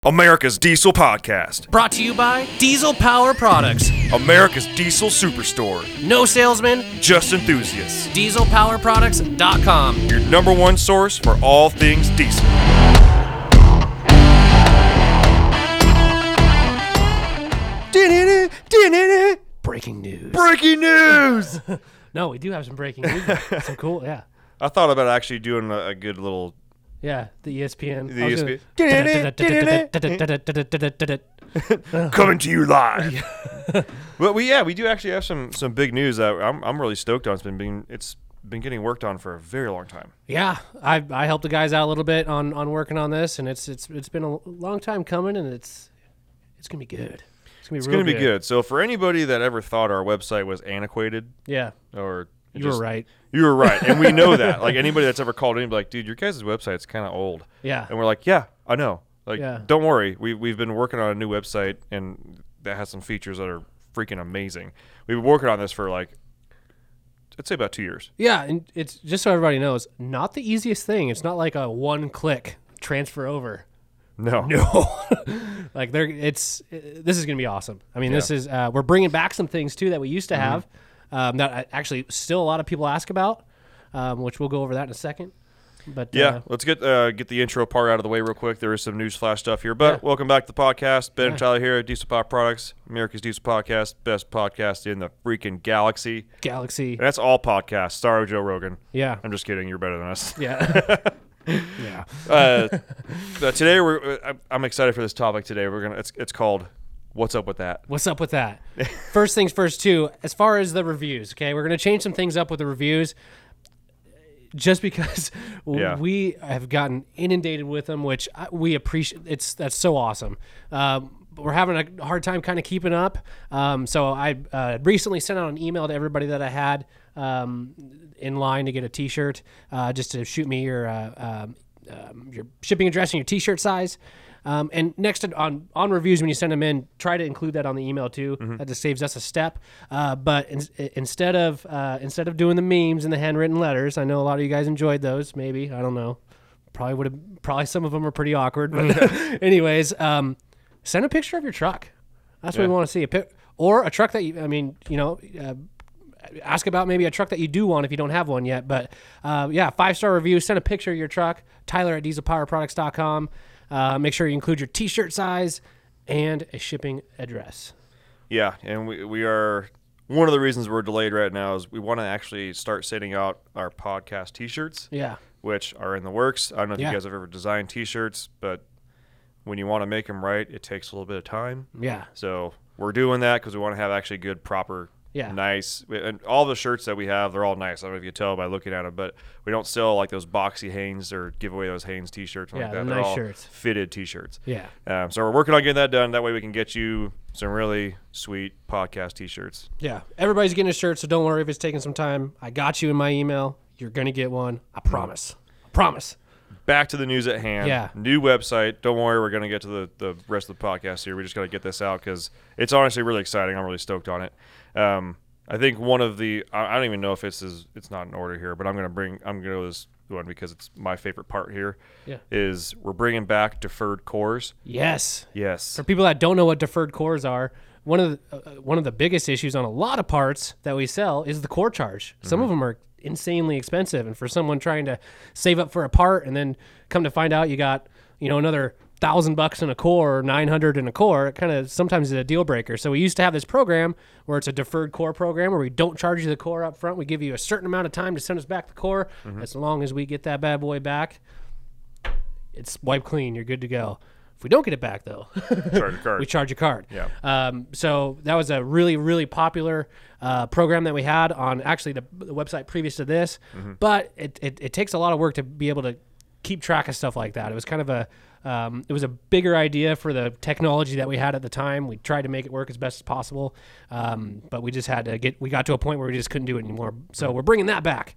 America's Diesel Podcast. Brought to you by Diesel Power Products. America's Diesel Superstore. No salesman, Just enthusiasts. dieselpowerproducts.com. Your number one source for all things diesel. Breaking news. Breaking news! No, we do have some breaking news. Some cool, yeah. I thought about actually doing a good little... Yeah, the ESPN. The ESPN. Coming to you live. Well, we do actually have some big news that I'm really stoked on. It's been getting worked on for a very long time. Yeah, I helped the guys out a little bit on working on this, and it's been a long time coming, and it's gonna be good. It's gonna be good. So for anybody that ever thought our website was antiquated, yeah, or you were right. You were right, and we know that. Like anybody that's ever called in, be like, dude, your guys' website's kind of old. Yeah, and we're like, yeah, I know. Like, yeah. Don't worry, we've been working on a new website, and that has some features that are freaking amazing. We've been working on this for like, I'd say about 2 years. Yeah, and it's just so everybody knows, not the easiest thing. It's not like a one-click transfer over. No. Like this is gonna be awesome. I mean, this is we're bringing back some things too that we used to have that actually still a lot of people ask about, which we'll go over that in a second. But yeah, let's get the intro part out of the way real quick. There is some newsflash stuff here, but welcome back to the podcast. Ben and Tyler here at Diesel Power Products, America's Diesel Podcast, best podcast in the freaking galaxy. Galaxy. And that's all podcasts. Sorry, Joe Rogan. Yeah. I'm just kidding. You're better than us. Yeah. Yeah. Today I'm excited for this topic. Today it's called "What's Up with That." What's up with that? First things first, too. As far as the reviews, okay, we're gonna change some things up with the reviews, just because we have gotten inundated with them, which we appreciate. That's so awesome. We're having a hard time kind of keeping up. So I recently sent out an email to everybody that I had in line to get a T-shirt, just to shoot me your shipping address and your T-shirt size. And next on reviews, when you send them in, try to include that on the email too. That just saves us a step. But instead of doing the memes and the handwritten letters, I know a lot of you guys enjoyed those. Maybe, I don't know. Probably some of them are pretty awkward. But anyways, send a picture of your truck. That's what we want to see. Or a truck that ask about maybe a truck that you do want if you don't have one yet. But 5-star review. Send a picture of your truck. Tyler at dieselpowerproducts.com. Make sure you include your T-shirt size and a shipping address. Yeah, and we are, one of the reasons we're delayed right now is we want to actually start sending out our podcast T-shirts. Yeah, which are in the works. I don't know if you guys have ever designed T-shirts, but when you want to make them right, it takes a little bit of time. Yeah. So we're doing that because we want to have actually good, proper, nice. And all the shirts that we have, they're all nice. I don't know if you can tell by looking at them, but we don't sell like those boxy Hanes or give away those Hanes T-shirts like that. They're nice all shirts. Fitted T-shirts. Yeah. So we're working on getting that done. That way we can get you some really sweet podcast T-shirts. Yeah. Everybody's getting a shirt, so don't worry if it's taking some time. I got you in my email. You're going to get one. I promise. Promise. Back to the news at hand. Yeah. New website. Don't worry, we're going to get to the rest of the podcast here. We just got to get this out because it's honestly really exciting. I'm really stoked on it. I think one of the I don't even know if it's not in order here, but I'm going to go this one because it's my favorite part here. Yeah. Is we're bringing back deferred cores. Yes. Yes. For people that don't know what deferred cores are, one of the biggest issues on a lot of parts that we sell is the core charge. Some of them are insanely expensive, and for someone trying to save up for a part and then come to find out you got another $1,000 in a core or $900 in a core, it kind of sometimes is a deal breaker. So we used to have this program where it's a deferred core program where we don't charge you the core up front. We give you a certain amount of time to send us back the core. As long as we get that bad boy back, it's wiped clean. You're good to go. If we don't get it back, though, we charge your card. Yeah. So that was a really, really popular program that we had on actually the website previous to this. But it takes a lot of work to be able to keep track of stuff like that. It was kind of it was a bigger idea for the technology that we had at the time. We tried to make it work as best as possible, but we just had to we got to a point where we just couldn't do it anymore. So we're bringing that back.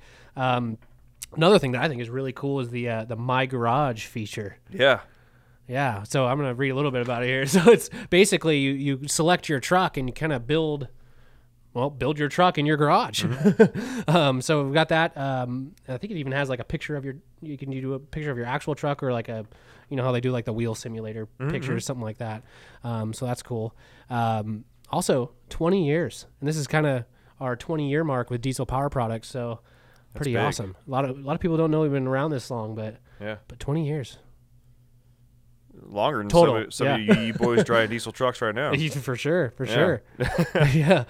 Another thing that I think is really cool is the My Garage feature. Yeah. Yeah, so I'm going to read a little bit about it here. So it's basically you select your truck and you kind of build well, build your truck in your garage. So we've got that. I think it even has like a picture of you can do a picture of your actual truck, or like a, you know how they do like the wheel simulator pictures, something like that. So that's cool. Also 20 years, and this is kind of our 20-year mark with Diesel Power Products. So pretty awesome. A lot of people don't know we've been around this long, but 20 years. Longer than Total, some of you boys drive diesel trucks right now. For sure. Yeah.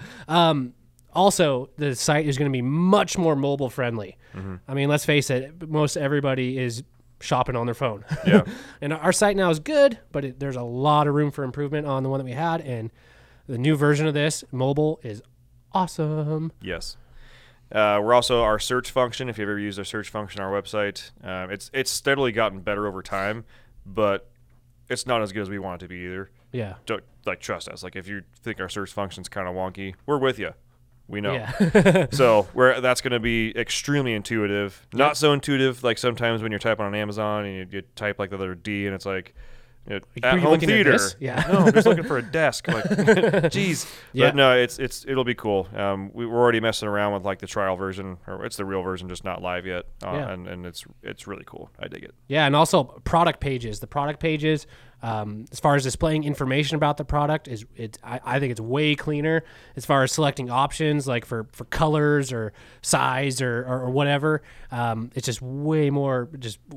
Also, the site is going to be much more mobile friendly. I mean, let's face it, most everybody is shopping on their phone. Yeah. And our site now is good, but there's a lot of room for improvement on the one that we had. And the new version of this, mobile, is awesome. Yes. We're also our search function. If you've ever used our search function on our website, it's steadily gotten better over time, but it's not as good as we want it to be either. Yeah. Like, trust us. Like, if you think our search function's kind of wonky, we're with you. We know. Yeah. So that's going to be extremely intuitive. Not so intuitive like sometimes when you're typing on Amazon and you type like the letter D and it's like, at home theater. Yeah. No, I'm just looking for a desk. Like, geez. Yeah. But no, it'll be cool. We're already messing around with like the trial version, or it's the real version, just not live yet. And it's really cool. I dig it. Yeah, and also product pages. The product pages, as far as displaying information about the product, I think it's way cleaner. As far as selecting options, like for colors or size or whatever, it's just way more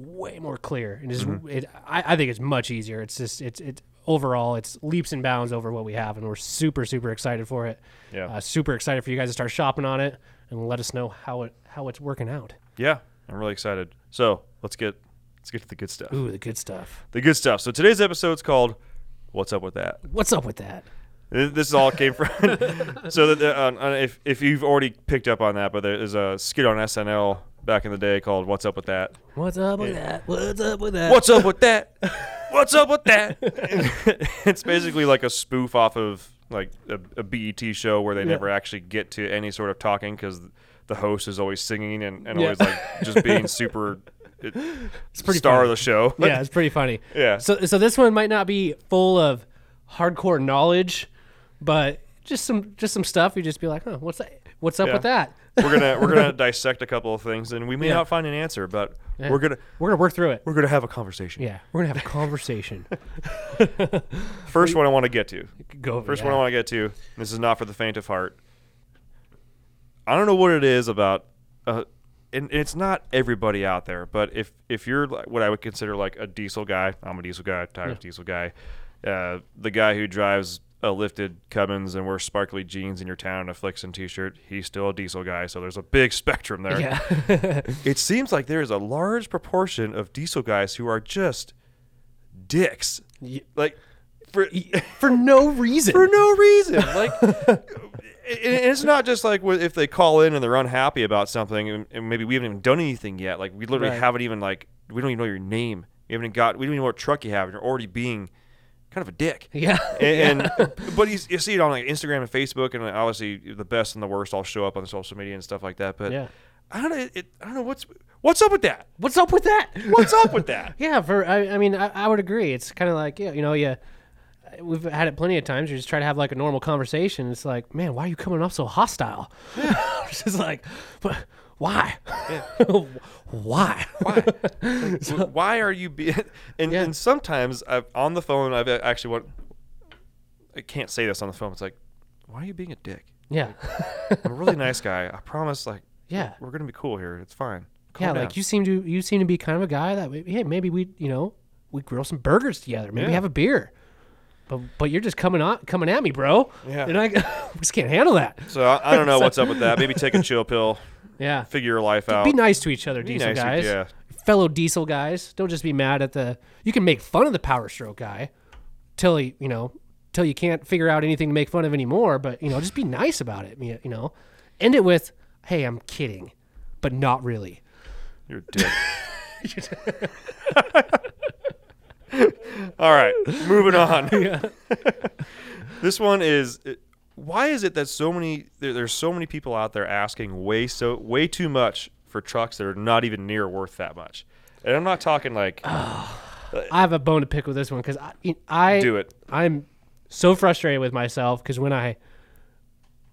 clear. And I think it's much easier. It's just it's overall it's leaps and bounds over what we have, and we're super excited for it. Yeah, super excited for you guys to start shopping on it and let us know how it's working out. Yeah, I'm really excited. So let's get to the good stuff. Ooh, the good stuff. The good stuff. So today's episode's called "What's Up with That." What's up with that? This all came from. So that if you've already picked up on that, but there's a skit on SNL back in the day called "What's Up with That." What's up with that? What's up with that? What's up with that? What's up with that? It's basically like a spoof off of like a BET show where they never actually get to any sort of talking because the host is always singing and always like just being super. It's pretty star funny. Of the show. Yeah, it's pretty funny. Yeah. So this one might not be full of hardcore knowledge, but just some stuff. You just be like, huh, what's that? What's up with that? We're gonna dissect a couple of things, and we may not find an answer, but we're gonna work through it. We're gonna have a conversation. Yeah, we're gonna have a conversation. First one I want to get to. First one I want to get to. This is not for the faint of heart. I don't know what it is about. And it's not everybody out there, but if you're what I would consider like a diesel guy, I'm a diesel guy, Tyler's diesel guy, the guy who drives a lifted Cummins and wears sparkly jeans in your town and a Flixen t-shirt, he's still a diesel guy, so there's a big spectrum there. Yeah. It seems like there is a large proportion of diesel guys who are just dicks. Like, for no reason. For no reason. Like... It's not just like if they call in and they're unhappy about something, and maybe we haven't even done anything yet. Like we literally haven't even we don't even know your name. We don't even know what truck you have, and you're already being kind of a dick. Yeah. But you see it on like Instagram and Facebook, and obviously the best and the worst all show up on the social media and stuff like that. But I don't know what's up with that. What's up with that? What's up with that? Yeah. I mean I would agree. It's kind of like we've had it plenty of times. You just try to have like a normal conversation. It's like, man, why are you coming off so hostile? It's just like, why? Yeah. Why? Why are you being? And sometimes on the phone, I can't say this on the phone. It's like, why are you being a dick? Yeah. I'm a really nice guy. I promise. Like, yeah, we're gonna be cool here. It's fine. Calm down. Like you seem to be kind of a guy that maybe we grill some burgers together. Maybe have a beer. But you're just coming at me, bro. Yeah. And I just can't handle that. So I don't know what's up with that. Maybe take a chill pill. Yeah. Figure your life out. Be nice to each other, diesel guys. Fellow diesel guys. Don't just be mad at you can make fun of the Power Stroke guy till you can't figure out anything to make fun of anymore, but just be nice about it. End it with, "Hey, I'm kidding, but not really." You're a dick. All right, moving on. This one is, why is it that there's so many people out there asking way too much for trucks that are not even near worth that much? And I'm not talking like... I have a bone to pick with this one because I do it. I'm so frustrated with myself because when I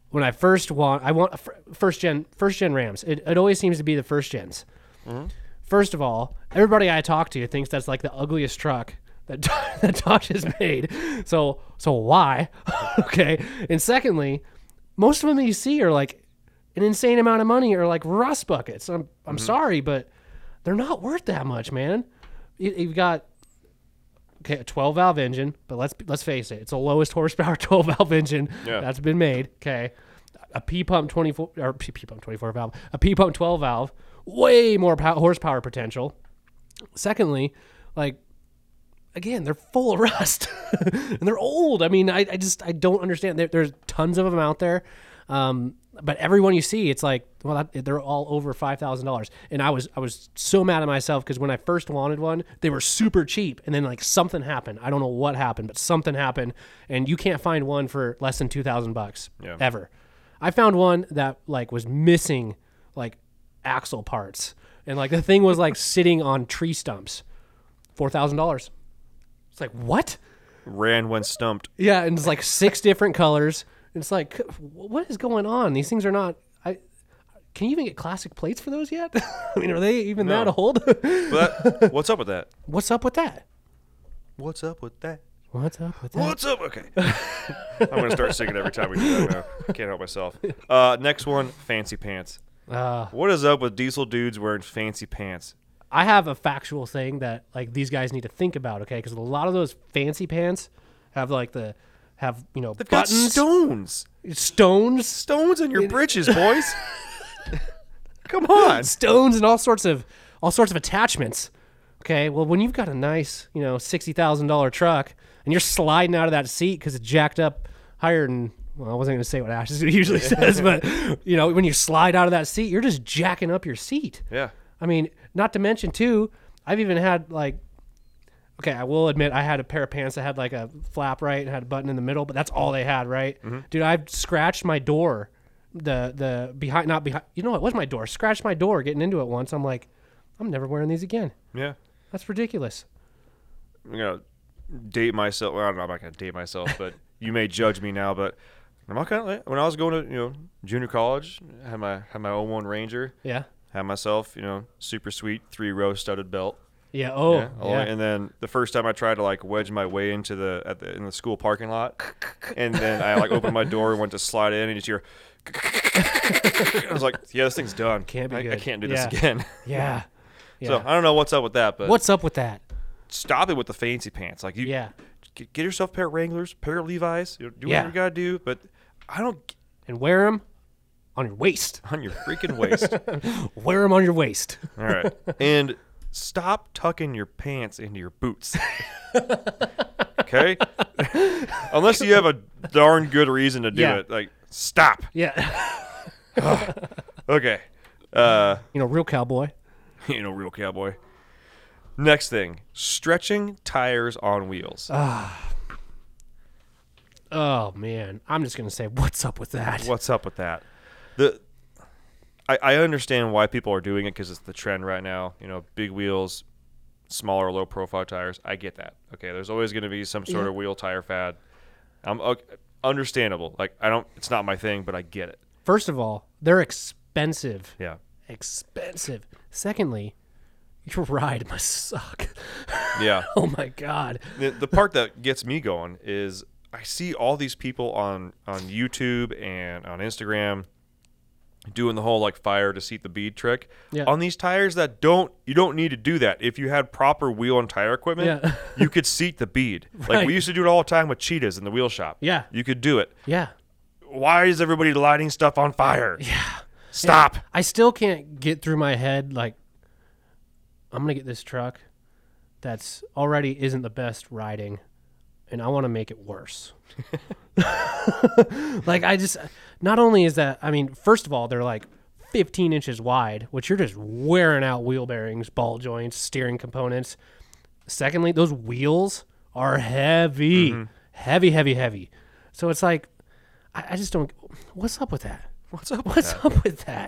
when I want first gen Rams. It always seems to be the first gens. Mm-hmm. First of all, everybody I talk to thinks that's like the ugliest truck that Dodge has made. So why? Okay. And secondly, most of them that you see are like an insane amount of money or like rust buckets. I'm sorry, but they're not worth that much, man. You've got a 12 valve engine, but let's face it, it's the lowest horsepower 12 valve engine that's been made. Okay, a P pump 24 valve, a P pump 12 valve, way more horsepower potential. Secondly, like again, they're full of rust and they're old. I mean, I don't understand. There's tons of them out there. But everyone you see, it's like, well, they're all over $5,000. And I was so mad at myself because when I first wanted one, they were super cheap. And then like something happened. I don't know what happened, but something happened. And you can't find one for less than $2,000 ever. I found one that like was missing like axle parts. And like the thing was like sitting on tree stumps. $4,000. It's like, what? Ran when stumped. Yeah. And it's like 6 different colors. It's like, what is going on? These things are not. Can you even get classic plates for those yet? I mean, are they even that old? But what's up with that? What's up with that? What's up with that? What's up with that? What's up? Okay. I'm going to start singing every time we do that now. I can't help myself. Next one, fancy pants. What is up with diesel dudes wearing fancy pants? I have a factual thing that like these guys need to think about, okay? Because a lot of those fancy pants have like they've got buttons. Stones in your britches, boys. Come on. Stones and all sorts of attachments. Okay, well, when you've got a nice, $60,000 truck and you're sliding out of that seat because it's jacked up higher than, well, I wasn't going to say what Ashes usually says, but, when you slide out of that seat, you're just jacking up your seat. Yeah. I mean, not to mention, too, I've even had, like, okay, I will admit I had a pair of pants that had, like, a flap, right, and had a button in the middle, but that's all they had, right? Mm-hmm. Dude, I've scratched my door, the behind, not behind, it was my door, scratched my door getting into it once. I'm like, I'm never wearing these again. Yeah. That's ridiculous. I'm going to date myself. Well, I'm not going to date myself, but you may judge me now, but I'm not kind of, when I was going to, junior college, I had my 01 Ranger. Yeah. Had myself, super sweet 3-row studded belt. Yeah. Oh, yeah. And then the first time I tried to like wedge my way into in the school parking lot, and then I like opened my door and went to slide in, and you just hear. I was like, yeah, this thing's done. Can't be good. I can't do this again. Yeah. So I don't know what's up with that, but what's up with that? Stop it with the fancy pants. Like get yourself a pair of Wranglers, pair of Levi's. Do whatever you gotta do, but I don't. And wear them on your waist. On your freaking waist. Wear them on your waist. All right. And stop tucking your pants into your boots. Okay? Unless you have a darn good reason to do it. Like, stop. Yeah. Okay. Real cowboy. Real cowboy. Next thing. Stretching tires on wheels. Oh, man. I'm just going to say, what's up with that? What's up with that? I understand why people are doing it because it's the trend right now. Big wheels, smaller, low-profile tires. I get that. Okay, there's always going to be some sort of wheel tire fad. Understandable. Like it's not my thing, but I get it. First of all, they're expensive. Yeah. Expensive. Secondly, your ride must suck. Yeah. Oh my God. The part that gets me going is I see all these people on YouTube and on Instagram doing the whole like fire to seat the bead trick on these tires that you don't need to do that. If you had proper wheel and tire equipment, you could seat the bead. Right. Like we used to do it all the time with cheetahs in the wheel shop. Yeah. You could do it. Yeah. Why is everybody lighting stuff on fire? Yeah. Stop. Yeah. I still can't get through my head like I'm going to get this truck that's already isn't the best riding and I want to make it worse. Like not only is that, I mean, first of all, they're like 15 inches wide, which you're just wearing out wheel bearings, ball joints, steering components. Secondly, those wheels are heavy, heavy. So it's like, I just don't, what's up with that? What's up with that?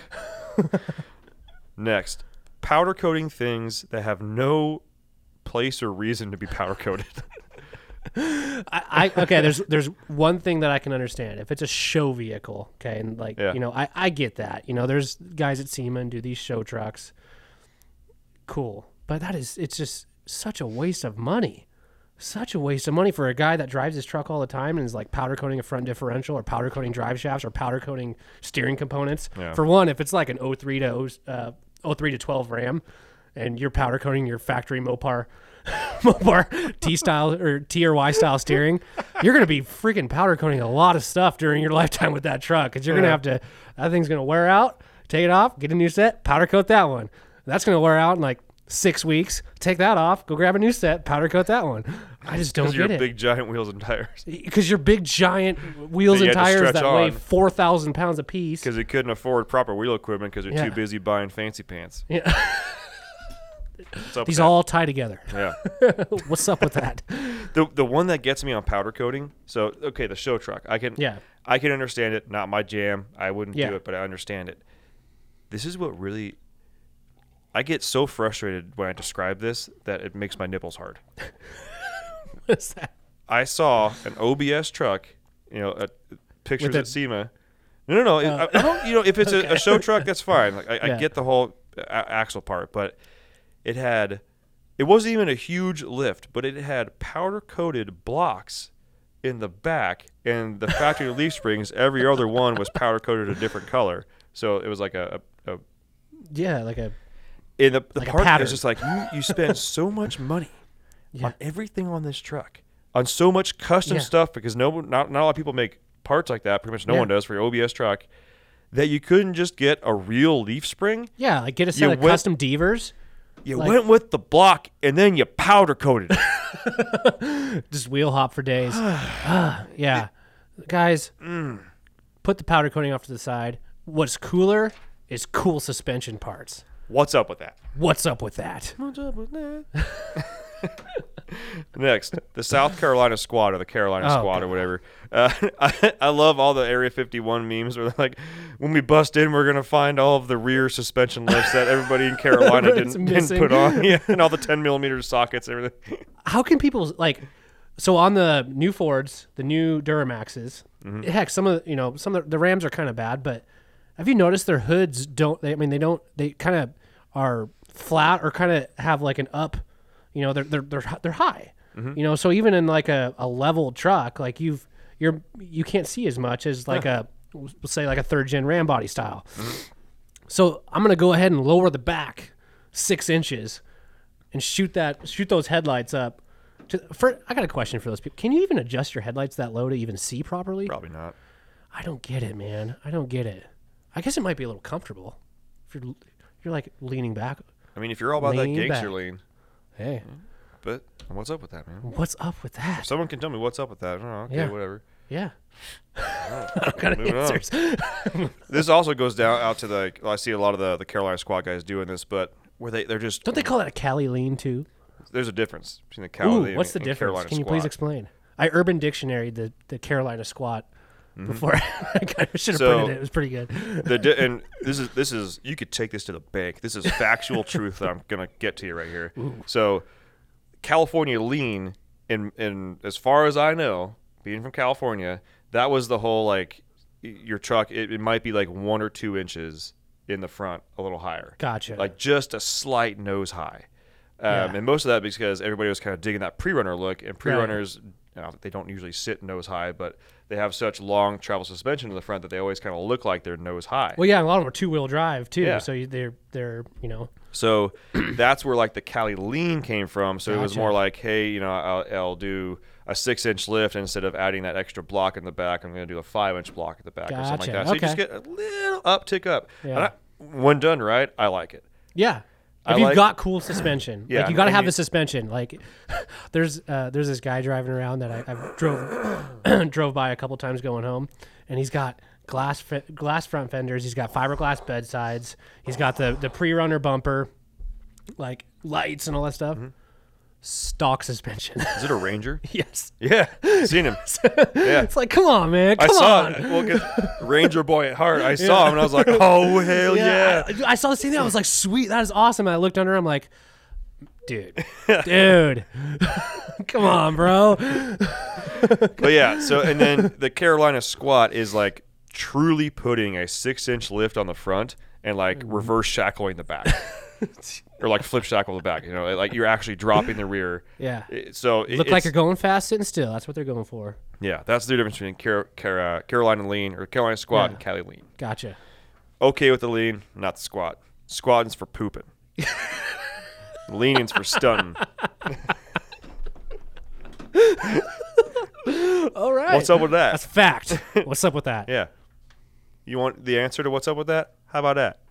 Next, powder coating things that have no place or reason to be powder coated. Okay, there's one thing that I can understand. If it's a show vehicle, okay, and like I get that. There's guys at SEMA and do these show trucks. Cool. But it's just such a waste of money. Such a waste of money for a guy that drives his truck all the time and is like powder coating a front differential or powder coating drive shafts or powder coating steering components. Yeah. For one, if it's like an 03 to 12 Ram and you're powder coating your factory Mopar T style or T or Y style steering, you're going to be freaking powder coating a lot of stuff during your lifetime with that truck. Cause you're going to have to, that thing's going to wear out, take it off, get a new set, powder coat that one. That's going to wear out in like 6 weeks. Take that off, go grab a new set, powder coat that one. I just don't get it. Because your big giant wheels and tires. Because your big giant wheels and tires that weigh 4,000 pounds a piece. Because you couldn't afford proper wheel equipment because you're too busy buying fancy pants. Yeah. These all tie together. Yeah. What's up with that? The one that gets me on powder coating. So okay, the show truck. I can understand it. Not my jam. I wouldn't do it, but I understand it. This is what really. I get so frustrated when I describe this that it makes my nipples hard. What's that? I saw an OBS truck, pictures at SEMA. No. I don't. If it's a show truck, that's fine. Like I get the whole axle part, but it wasn't even a huge lift, but it had powder coated blocks in the back, and the factory leaf springs. Every other one was powder coated a different color, so it was like a And the like part is just like, you spend so much money on everything on this truck, on so much custom stuff, because not a lot of people make parts like that. Pretty much no one does for your OBS truck, that you couldn't just get a real leaf spring. Yeah, like get a set of custom Devers. You went with the block, and then you powder coated it. Just wheel hop for days. Yeah. Guys, put the powder coating off to the side. What's cooler is cool suspension parts. What's up with that? What's up with that? Next, the South Carolina Squad or the Carolina Squad or whatever. I love all the Area 51 memes where they're like, when we bust in, we're going to find all of the rear suspension lifts that everybody in Carolina didn't put on. Yeah, and all the 10 millimeter sockets and everything. How can people, so on the new Fords, the new Duramaxes, heck, some of the Rams are kind of bad, but have you noticed their hoods they kind of are flat or kind of have like an up, they're high, so even in like a level truck, like you can't see as much as like we'll say like a 3rd gen Ram body style. So I'm going to go ahead and lower the back 6 inches and shoot those headlights up. I got a question for those people. Can you even adjust your headlights that low to even see properly? Probably not. I don't get it, man. I don't get it. I guess it might be a little comfortable if you're like leaning back. I mean, if you're all about that gangster lean. Hey. But what's up with that, man? What's up with that? If someone can tell me what's up with that. Okay, whatever. Yeah. I don't got answers. This also goes out to I see a lot of the Carolina Squad guys doing this, but where they're just... Don't they call that a Cali lean too? There's a difference between the Cali lean what's the difference? Carolina Can you Squad. Please explain? I Urban Dictionary the Carolina Squad before. I should have printed it. It was pretty good. And this is you could take this to the bank. This is factual truth that I'm gonna get to you right here. Ooh. So California lean, in as far as I know, being from California, that was the whole your truck. It might be like 1 or 2 inches in the front, a little higher. Gotcha. Like just a slight nose high. And most of that because everybody was kind of digging that pre-runner look, and pre-runners, they don't usually sit nose high, but they have such long travel suspension in the front that they always kind of look like they're nose high. Well, yeah, a lot of them are 2-wheel drive too, so they're. So that's where the Cali lean came from. So it was more like, hey, I'll do a 6-inch lift instead of adding that extra block in the back. I'm going to do a 5-inch block at the back or something like that. So you just get a little uptick up. Yeah. And when done right, I like it. Yeah. If you've got cool suspension, you got to have the suspension. Like, there's this guy driving around that I drove by a couple times going home, and he's got glass front fenders. He's got fiberglass bedsides. He's got the pre-runner bumper, like lights and all that stuff. Mm-hmm. Stock suspension. Is it a Ranger? Yes. Yeah, seen him. Yeah, it's like, come on, man. I saw it. Well, Ranger boy at heart. I saw him and I was like, oh hell yeah. I saw the same thing. I was like, sweet, that is awesome. And I looked under. I'm like, dude, come on, bro. But yeah, so and then the Carolina squat is like truly putting a 6-inch lift on the front and like reverse shackling the back. Or like flip shackle the back, like you're actually dropping the rear. Yeah. So Look like you're going fast, sitting still. That's what they're going for. Yeah, that's the difference between Carolina lean or Carolina squat and Cali lean. Gotcha. Okay with the lean, not the squat. Squatting's for pooping. Leaning's for stunning. All right. What's up with that? That's a fact. What's up with that? Yeah. You want the answer to what's up with that? How about that?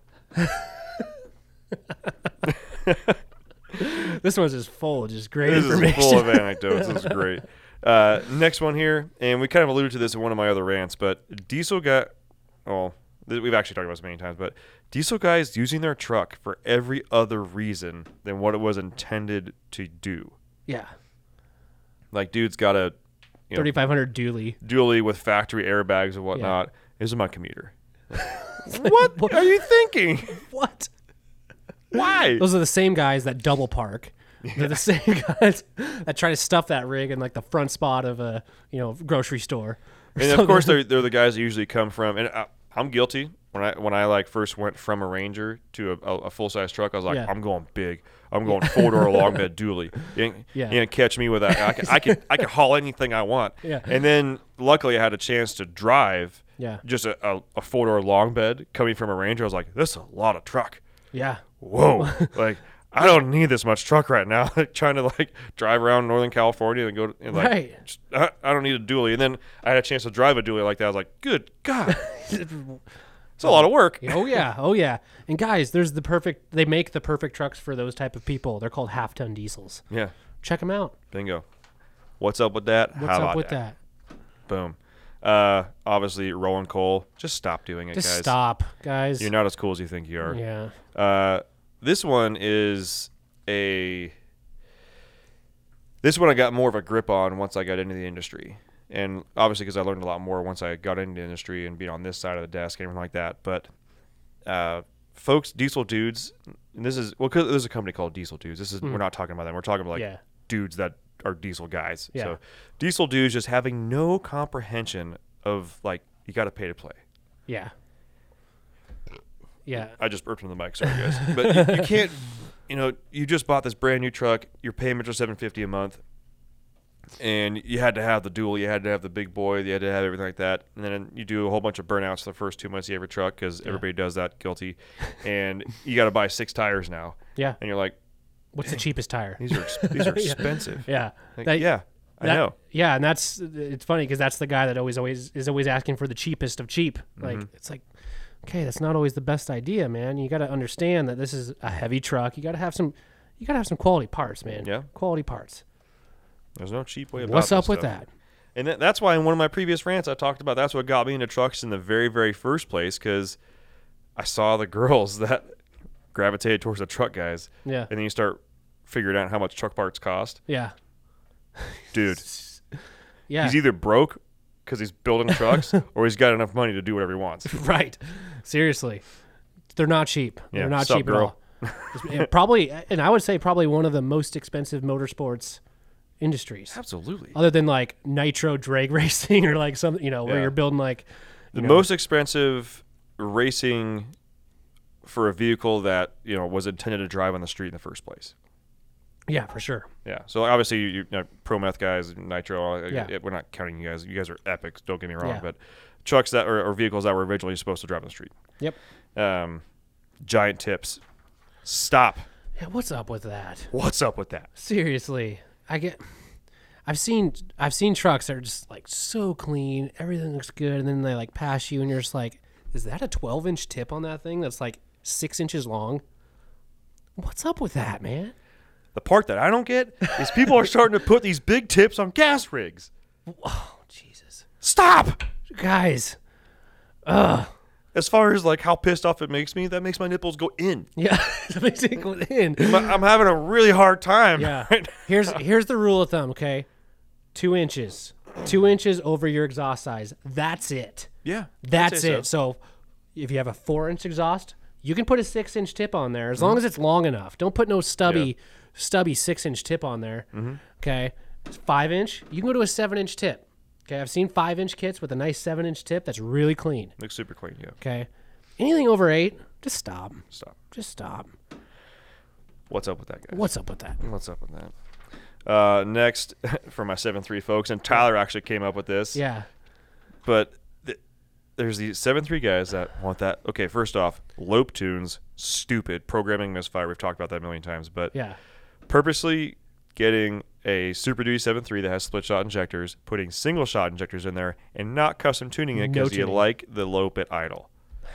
This one's just full of just great This information. is full of anecdotes. This is great. Next one here, and we kind of alluded to this in one of my other rants, but diesel guy, we've actually talked about this many times, but diesel guys using their truck for every other reason than what it was intended to do. Yeah. Like, dude's got a 3500 dually with factory airbags and whatnot. Yeah. This is my commuter. What are you thinking? What? Why? Those are the same guys that double park. Yeah. They're the same guys that try to stuff that rig in like the front spot of a grocery store. And of course they're the guys that usually come from, and I'm guilty. When I like first went from a Ranger to a full size truck, I was like, I'm going big. I'm going 4-door long bed dually. You ain't catch me with that. I can haul anything I want. Yeah. And then luckily I had a chance to drive. Yeah. Just a 4-door long bed coming from a Ranger. I was like, this is a lot of truck. Yeah. Whoa. Like, I don't need this much truck right now. Trying to like drive around Northern California and go and, like, right. I don't need a dually. And then I had a chance to drive a dually like that. I was like, good God. It's a lot of work. Oh yeah. And guys, they make the perfect trucks for those type of people. They're called half-ton diesels. Yeah. Check them out. Bingo. What's up with that? What's up with that? Boom. Obviously, rolling coal. Just stop doing it, guys. Just stop, guys. You're not as cool as you think you are. Yeah. This one is this one I got more of a grip on once I got into the industry. And obviously because I learned a lot more once I got into the industry and being on this side of the desk and everything like that. But folks, diesel dudes, and this is, because there's a company called Diesel Dudes. This is we're not talking about them. We're talking about dudes that are diesel guys. Yeah. So diesel dudes just having no comprehension of like, you got to pay to play. Yeah. Yeah. I just burped in the mic, sorry guys. But you can't, you just bought this brand new truck. Your payments are $750 a month, and you had to have the dual, you had to have the big boy, you had to have everything like that, and then you do a whole bunch of burnouts the first 2 months you have your truck because everybody does that, guilty, and you got to buy 6 tires now. Yeah. And you're like, what's the cheapest tire? These are expensive. Yeah. Like, I know. Yeah, and it's funny because that's the guy that always is asking for the cheapest of cheap. Like it's like, okay, that's not always the best idea, man. You got to understand that this is a heavy truck. You got to have some quality parts, man. Yeah. Quality parts. There's no cheap way about What's up this with stuff. that? And that's why in one of my previous rants I talked about that's what got me into trucks in the very, very first place, because I saw the girls that gravitated towards the truck guys. Yeah. And then you start figuring out how much truck parts cost. Yeah. Dude. Yeah. He's either broke because he's building trucks or he's got enough money to do whatever he wants. Right. Seriously. They're not cheap. Yeah. They're not Sup, cheap girl? at all. Probably, and I would say probably one of the most expensive motorsports industries. Absolutely. Other than like nitro drag racing or like some, where you're building like the most expensive racing for a vehicle that, was intended to drive on the street in the first place. Yeah, for sure. Yeah. So obviously, you Pro Meth guys, Nitro, Yeah. we're not counting you guys. You guys are epics, don't get me wrong. Yeah. But trucks that or vehicles that were originally supposed to drive on the street. Yep. Giant tips. Stop. Yeah, what's up with that? What's up with that? Seriously. I've seen trucks that are just like so clean, everything looks good, and then they like pass you and you're just like, is that a 12-inch tip on that thing that's like 6 inches long? What's up with that, man? The part that I don't get is people are starting to put these big tips on gas rigs. Oh, Jesus. Stop! Guys. Ugh. As far as like how pissed off it makes me, that makes my nipples go in. Yeah. It makes it go in. I'm having a really hard time. Yeah. Right now. Here's the rule of thumb, okay? 2 inches. 2 inches over your exhaust size. That's it. Yeah. That's it. So if you have a 4-inch exhaust, you can put a 6-inch tip on there as long as it's long enough. Don't put no stubby 6-inch tip on there. Okay. It's 5-inch. You can go to a 7-inch tip. Okay, I've seen 5-inch kits with a nice 7-inch tip that's really clean. Looks super clean, yeah. Okay, anything over 8, just stop. Just stop. What's up with that, guys? What's up with that? What's up with that? Next, for my 7.3 folks, and Tyler actually came up with this. Yeah. But there's these 7.3 guys that want that. Okay, first off, Lope tunes, stupid. Programming misfire. We've talked about that a million times. But yeah, purposely getting a Super Duty 7.3 that has split shot injectors, putting single shot injectors in there, and not custom tuning it because you like the Lope at idle.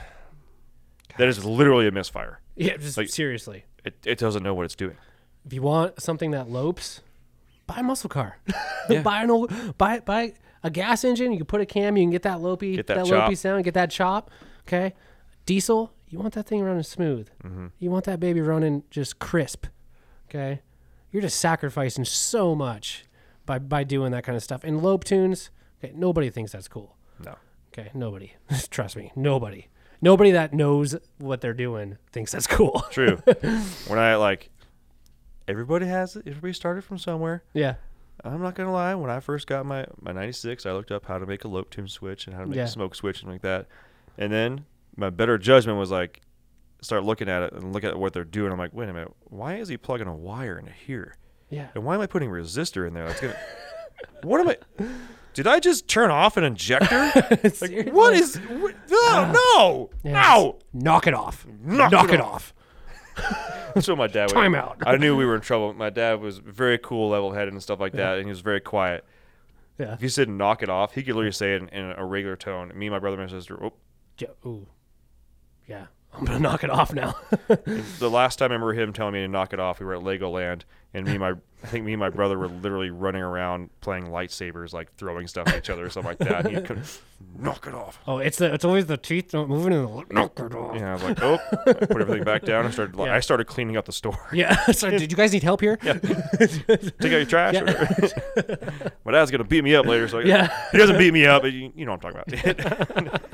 That is literally a misfire. Yeah, just seriously. It doesn't know what it's doing. If you want something that lopes, buy a muscle car. Yeah. buy a gas engine. You can put a cam. You can get that lopey, lopey sound. Get that chop. Okay, diesel. You want that thing running smooth. Mm-hmm. You want that baby running just crisp. Okay, you're just sacrificing so much by doing that kind of stuff. And Lope tunes. Okay, nobody thinks that's cool. No. Okay, nobody. Trust me, nobody. Nobody that knows what they're doing thinks that's cool. True. When everybody has it. Everybody started from somewhere. Yeah. I'm not going to lie. When I first got my 96, I looked up how to make a Lope tune switch and how to make a smoke switch and like that. And then my better judgment was like, start looking at it and look at what they're doing. I'm like, wait a minute. Why is he plugging a wire into here? Yeah. And why am I putting a resistor in there? That's gonna. What am I? Did I just turn off an injector? Like, what is? No! Knock it off. Knock it off. That's what my dad would. Time out. I knew we were in trouble. My dad was very cool, level-headed and stuff like that, and he was very quiet. Yeah. If he said knock it off, he could literally say it in a regular tone. Me, my brother, and my sister, ooh. Yeah. I'm going to knock it off now. The last time I remember him telling me to knock it off, we were at Legoland, and I think me and my brother were literally running around playing lightsabers, like throwing stuff at each other or something like that. And he could knock it off. Oh, it's always the teeth moving and knock it off. Yeah, I was like, I put everything back down and I started cleaning up the store. Yeah. So, did you guys need help here? Yeah. Take out your trash. Yeah. My dad's gonna beat me up later, so he doesn't beat me up. But you know what I'm talking about.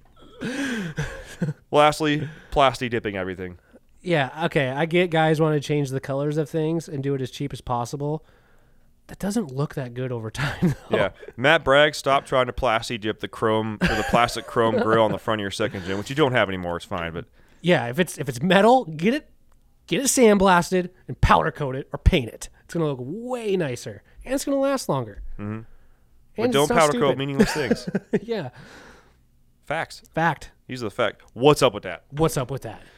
Lastly, plasti dipping everything. Yeah, okay. I get guys want to change the colors of things and do it as cheap as possible. That doesn't look that good over time, though. Yeah. Matt Bragg, stop trying to plasti dip the chrome or the plastic chrome grill on the front of your second gen, which you don't have anymore. It's fine, but yeah, if it's metal, get it sandblasted and powder coat it or paint it. It's gonna look way nicer and it's gonna last longer. Mm-hmm. But don't powder coat meaningless things. Yeah. Facts. Fact. These are the fact. What's up with that? What's up with that?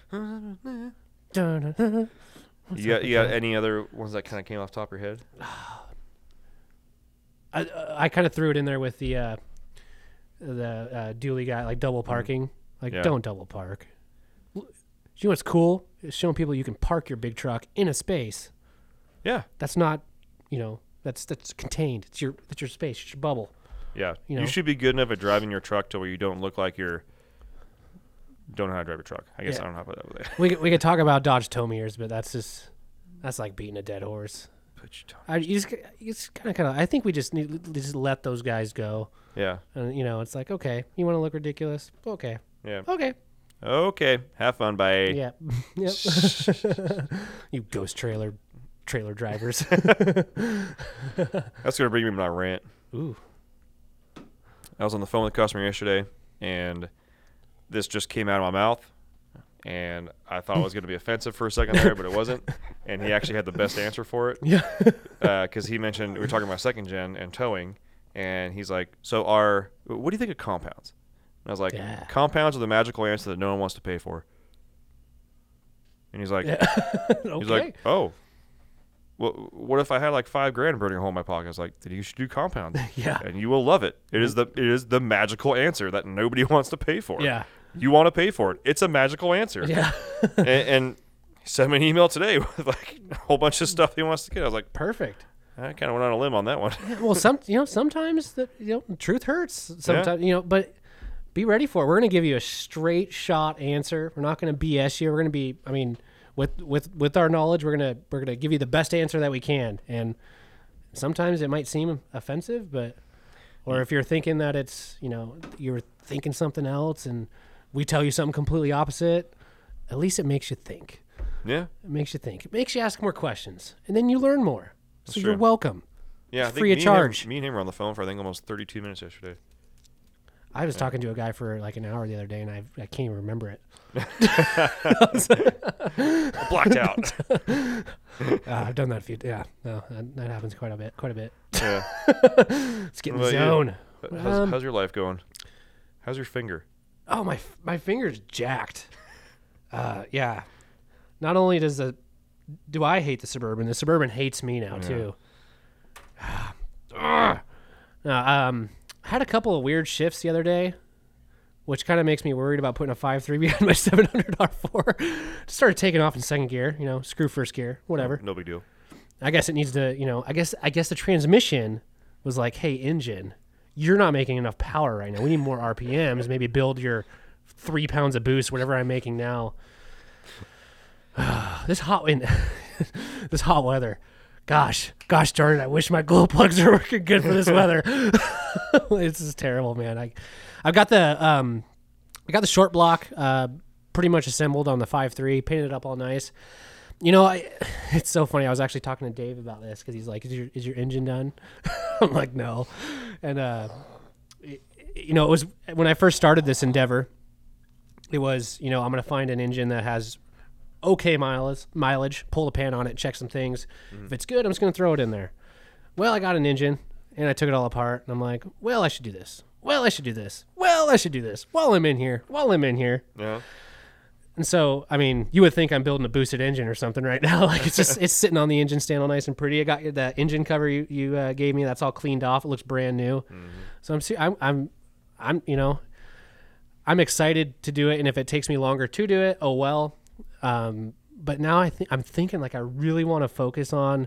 You got any other ones that kind of came off the top of your head? I kind of threw it in there with the dually guy, like double parking. Don't double park. You know what's cool? It's showing people you can park your big truck in a space. Yeah. That's not, that's contained. It's your space. It's your bubble. Yeah. You should be good enough at driving your truck to where you don't look like don't know how to drive a truck. I guess I don't know how to put that. We could talk about Dodge Tomiers, but that's like beating a dead horse. You just kind of. I think we just need to just let those guys go. Yeah. And it's like, okay, you want to look ridiculous? Okay. Yeah. Okay. Have fun. Bye. Yeah. Yep. You ghost trailer drivers. That's gonna bring me to my rant. Ooh. I was on the phone with a customer yesterday, and this just came out of my mouth, and I thought it was going to be offensive for a second there, but it wasn't. And he actually had the best answer for it. Yeah. Because he mentioned, we were talking about second gen and towing, and he's like, what do you think of compounds? And I was like, compounds are the magical answer that no one wants to pay for. And he's like, okay. He's like, oh. Well, what if I had like $5,000 burning a hole in my pocket? I was like, then you should do compounds. Yeah. And you will love it. It is the magical answer that nobody wants to pay for. Yeah. You want to pay for it. It's a magical answer. Yeah. and he sent me an email today with like a whole bunch of stuff he wants to get. I was like, perfect. I kind of went on a limb on that one. Yeah, well, sometimes the truth hurts. Sometimes but be ready for it. We're going to give you a straight shot answer. We're not going to BS you. We're going to be, with our knowledge, we're gonna give you the best answer that we can. And sometimes it might seem offensive, or if you're thinking that it's you're thinking something else, and we tell you something completely opposite, at least it makes you think. Yeah, it makes you think. It makes you ask more questions, and then you learn more. So you're welcome. Yeah, I think free of charge. Me and him were on the phone for I think almost 32 minutes yesterday. I was talking to a guy for like an hour the other day, and I can't even remember it. Blacked out. I've done that a few. Yeah, no, that happens quite a bit. Yeah. Let's get in the zone. How's your life going? How's your finger? Oh, my finger's jacked. Yeah. Not only do I hate the Suburban hates me now too. I had a couple of weird shifts the other day, which kind of makes me worried about putting a 5.3 behind my 700 R4. Just started taking off in second gear, screw first gear, whatever. No big deal. I guess it needs to, I guess the transmission was like, hey, engine, you're not making enough power right now. We need more RPMs. Maybe build your 3 pounds of boost, whatever I'm making now. This hot weather. Gosh darn it! I wish my glow plugs were working good for this weather. This is terrible, man. I've got the short block pretty much assembled on the 5.3, painted it up all nice. It's so funny. I was actually talking to Dave about this because he's like, "Is your engine done?" I'm like, "No," and it was when I first started this endeavor. It was, I'm going to find an engine that has okay mileage, pull the pan on it, check some things. Mm-hmm. If it's good, I'm just going to throw it in there. Well, I got an engine, and I took it all apart, and I'm like, well, I should do this. Well, I should do this. Well, I should do this while I'm in here. Yeah. And so, I mean, you would think I'm building a boosted engine or something right now. Like it's sitting on the engine stand all nice and pretty. I got that engine cover you gave me. That's all cleaned off. It looks brand new. Mm-hmm. So I'm excited to do it. And if it takes me longer to do it, oh well. But now I'm thinking like I really want to focus on,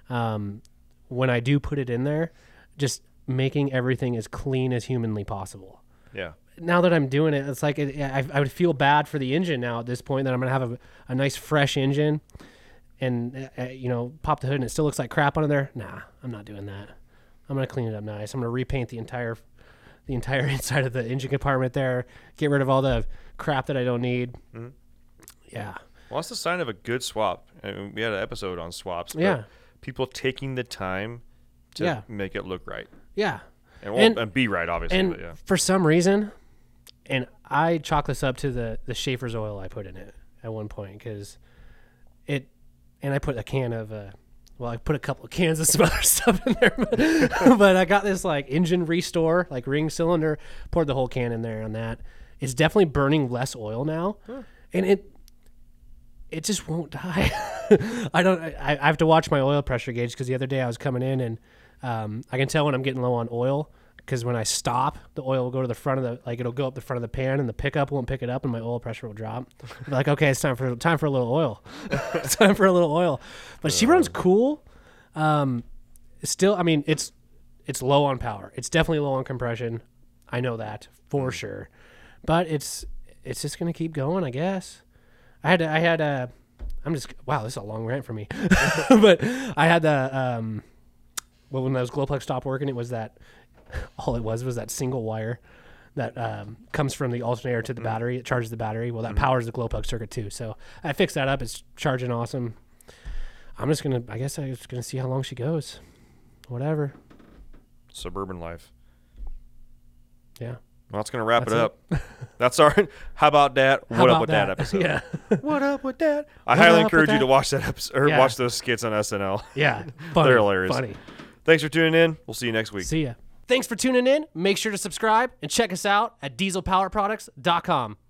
when I do put it in there, just making everything as clean as humanly possible. Yeah. Now that I'm doing it, it's like I would feel bad for the engine now at this point that I'm going to have a nice fresh engine and, pop the hood and it still looks like crap under there. Nah, I'm not doing that. I'm going to clean it up nice. I'm going to repaint the entire inside of the engine compartment there, get rid of all the crap that I don't need. Mm-hmm. Yeah. Well, that's the sign of a good swap. I mean, we had an episode on swaps. But yeah. People taking the time to make it look right. Yeah. And be right, obviously. And but yeah. For some reason, and I chalk this up to the Schaefer's oil I put in it at one point because I put a can of, I put a couple of cans of some other stuff in there, but I got this like engine restore, like ring cylinder, poured the whole can in there on that. It's definitely burning less oil now. Huh. And it just won't die. I have to watch my oil pressure gauge because the other day I was coming in and I can tell when I'm getting low on oil because when I stop, the oil will go to the front of it'll go up the front of the pan and the pickup won't pick it up and my oil pressure will drop. I'm like, okay, it's time for a little oil. It's time for a little oil. But she runs cool. Still, I mean, it's low on power. It's definitely low on compression. I know that for sure. But it's just going to keep going, I guess. wow, this is a long rant for me. But I had when those glow plugs stopped working, it was that, all it was that single wire that comes from the alternator to the battery. It charges the battery. Well, that powers the glow plug circuit too. So I fixed that up. It's charging awesome. I'm just going to see how long she goes. Whatever. Suburban life. Yeah. Well, that's going to wrap it up. That's our How About That? What Up With That episode. Yeah. What Up With That? I highly encourage you to watch that episode or watch those skits on SNL. Yeah. They're hilarious. Funny. Thanks for tuning in. We'll see you next week. See ya. Thanks for tuning in. Make sure to subscribe and check us out at dieselpowerproducts.com.